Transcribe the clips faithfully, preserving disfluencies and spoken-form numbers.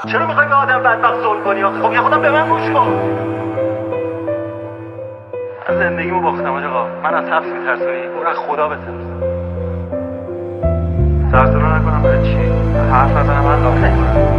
چرا میخوای به آدم بدبخت ظلم کنی آخه؟ خب یه خودم به من گوش کن. من زندگیمو باختم آقا. من از حبس میترسونی؟ برو از خدا بترس. سرسرو نکنم برای چی؟ حرف نزنم من لاف نکنم.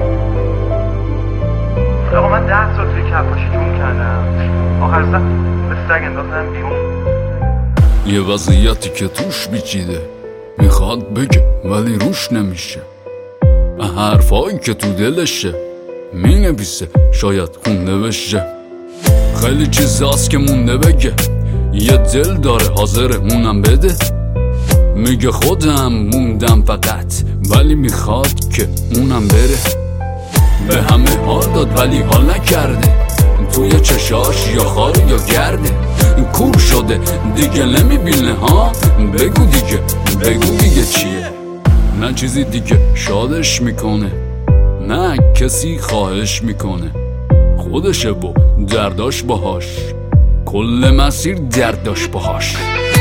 آقا من ده سال توی کفاشی جون کردم. آخر سر به سگ انداختم بیرون. یه وضعیتی که توش بیچیده، میخواد بگه ولی روش نمیشه. حرفایی که تو دلشه مینویسه، شاید خونده بشه. خیلی چیزاست که مونده بگه، یه دل داره حاضره اونم بده. میگه خودم موندم فقط، ولی میخواد که اونم بره. به همه حال داد ولی حال نکرده، توی چشاش یا خاره یا گرده. کور شده دیگه نمیبینه ها، بگو دیگه بگو دیگه چیه. نه چیزی دیگه شادش میکنه، نه کسی خواهش میکنه. خودشه و درداش باهاش، کل مسیر درداش باهاش.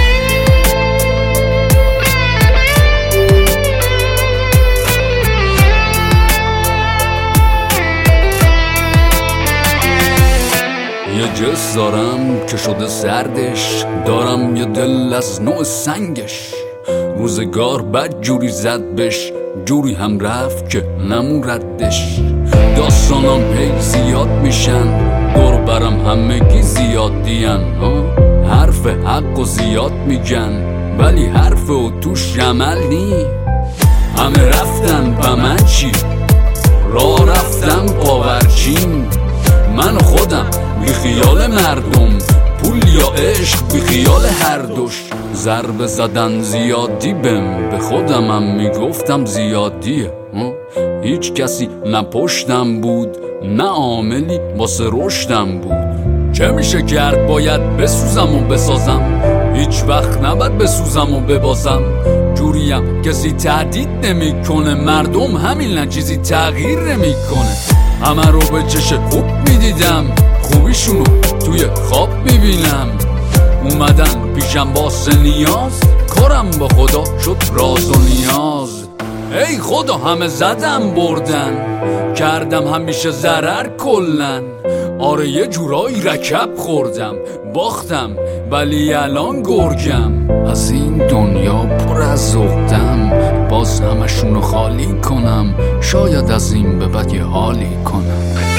یه جس دارم که شده سردش، دارم یه دل از نوع سنگش. روزگار بد جوری زد بش، جوری هم رفت که نمون ردش. داستانم هی زیاد میشن، دور برم همگی زیاد دین. حرف حق و زیاد میگن، ولی حرف و توش عمل نی. همه رفتن با من چی؟ راه رفتم پاورچین. من خودم بی خیال مردم، پول یا عشق بی خیال هر دوش. ضربه زدن زیادی بهم، به خودم هم میگفتم زیادیه. هیچ کسی نه پشتم بود، نه عاملی واسه رشدم بود. چه میشه کرد؟ باید بسوزم و بسازم، هیچ وقت نباید بسوزم و ببازم. جوریم کسی تهدید نمی کنه، مردم همین نه چیزی تغییر نمی کنه. همه رو به چش خوب میدیدم، خوبیشونو توی خواب میبینم. اومدن پیشم واسه نیاز، کارم با خدا شد راز و نیاز. ای خدا همه زدم بردن، کردم همیشه ضرر کلن. آره یه جورایی رکب خوردم، باختم ولی الان گرگم. از این دنیا پر از ذوقم، باز همشونو خالی کنم. شاید از این به بعد یه حالی کنم.